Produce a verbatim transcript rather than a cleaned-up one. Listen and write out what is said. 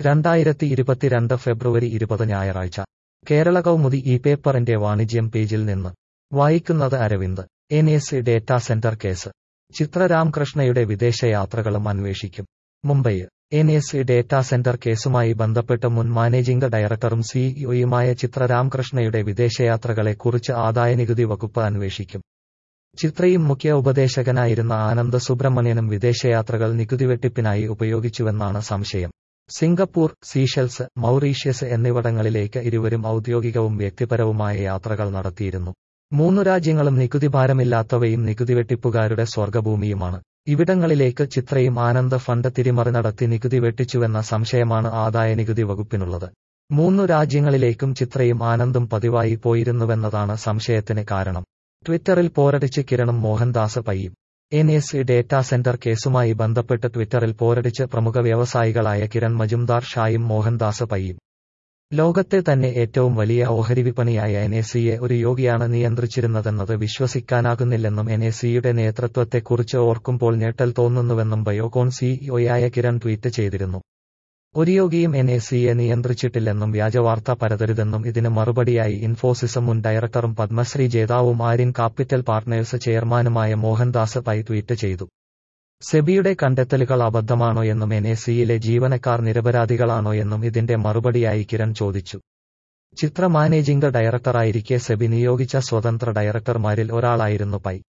രണ്ടായിരത്തി ഇരുപത്തിരണ്ട് ഫെബ്രുവരി ഇരുപത് ഞായറാഴ്ച കേരള കൗമുദി ഈ പേപ്പറിന്റെ വാണിജ്യം പേജിൽ നിന്ന് വായിക്കുന്നത് Aravind. N S E data centre case. Chitra രാമകൃഷ്ണയുടെ വിദേശയാത്രകളും അന്വേഷിക്കും. Mumbai. N S E data centre കേസുമായി ബന്ധപ്പെട്ട് മുൻ മാനേജിംഗ് ഡയറക്ടറും സിഇഒയുമായ ചിത്ര രാമകൃഷ്ണയുടെ വിദേശയാത്രകളെക്കുറിച്ച് ആദായനികുതി വകുപ്പ് അന്വേഷിക്കും. ചിത്രയും മുഖ്യ ഉപദേശകനായിരുന്ന ആനന്ദ് സുബ്രഹ്മണ്യനും വിദേശയാത്രകൾ നികുതിവെട്ടിപ്പിനായി ഉപയോഗിച്ചുവെന്നാണ് സംശയം. സിംഗപ്പൂർ, സീഷെൽസ്, മൗറീഷ്യസ് എന്നിവിടങ്ങളിലേക്ക് ഇരുവരും ഔദ്യോഗികവും വ്യക്തിപരവുമായ യാത്രകൾ നടത്തിയിരുന്നു. മൂന്നു രാജ്യങ്ങളും നികുതിഭാരമില്ലാത്തവയും നികുതിവെട്ടിപ്പുകാരുടെ സ്വർഗഭൂമിയുമാണ്. ഇവിടങ്ങളിലേക്ക് ചിത്രയും ആനന്ദ് ഫണ്ട് തിരിമറി നടത്തി നികുതി വെട്ടിച്ചുവെന്ന സംശയമാണ് ആദായനികുതി വകുപ്പിനുള്ളത്. മൂന്നു രാജ്യങ്ങളിലേക്കും ചിത്രയും ആനന്ദും പതിവായി പോയിരുന്നുവെന്നതാണ് സംശയത്തിന് കാരണം. ട്വിറ്ററിൽ പോരടിച്ച് കിരണും മോഹൻദാസ് പൈയും. N S E data centre കേസുമായി ബന്ധപ്പെട്ട് ട്വിറ്ററിൽ പോരടിച്ച് പ്രമുഖ വ്യവസായികളായ കിരൺ മജുംദാർ ഷായും മോഹൻദാസ് പൈയും. ലോകത്തെ തന്നെ ഏറ്റവും വലിയ ഓഹരി വിപണിയായ എൻ എസ് ഇയെ ഒരു യോഗിയാണ് നിയന്ത്രിച്ചിരുന്നതെന്നത് വിശ്വസിക്കാനാകുന്നില്ലെന്നും എൻ എസ് ഇയുടെ നേതൃത്വത്തെക്കുറിച്ച് ഓർക്കുമ്പോൾ ഞെട്ടൽ തോന്നുന്നുവെന്നും ബയോകോൺ സിഇഒയായ കിരൺ ട്വീറ്റ് ചെയ്തിരുന്നു. ഒരു യോഗിയും എൻ എസ് ഇയെ നിയന്ത്രിച്ചിട്ടില്ലെന്നും വ്യാജവാർത്ത പരതരുതെന്നും ഇതിന് മറുപടിയായി ഇൻഫോസിസ് മുൻ ഡയറക്ടറും പത്മശ്രീ ജേതാവും ആര്യൻ കാപ്പിറ്റൽ പാർട്ട്നേഴ്സ് ചെയർമാനുമായ മോഹൻദാസ് പൈ ട്വീറ്റ് ചെയ്തു. സെബിയുടെ കണ്ടെത്തലുകൾ അബദ്ധമാണോയെന്നും എൻ എസ് ഇയിലെ ജീവനക്കാർ നിരപരാധികളാണോയെന്നും ഇതിന്റെ മറുപടിയായി കിരൺ ചോദിച്ചു. ചിത്ര മാനേജിംഗ് ഡയറക്ടറായിരിക്കെ സെബി നിയോഗിച്ച സ്വതന്ത്ര ഡയറക്ടർമാരിൽ ഒരാളായിരുന്നു പൈ.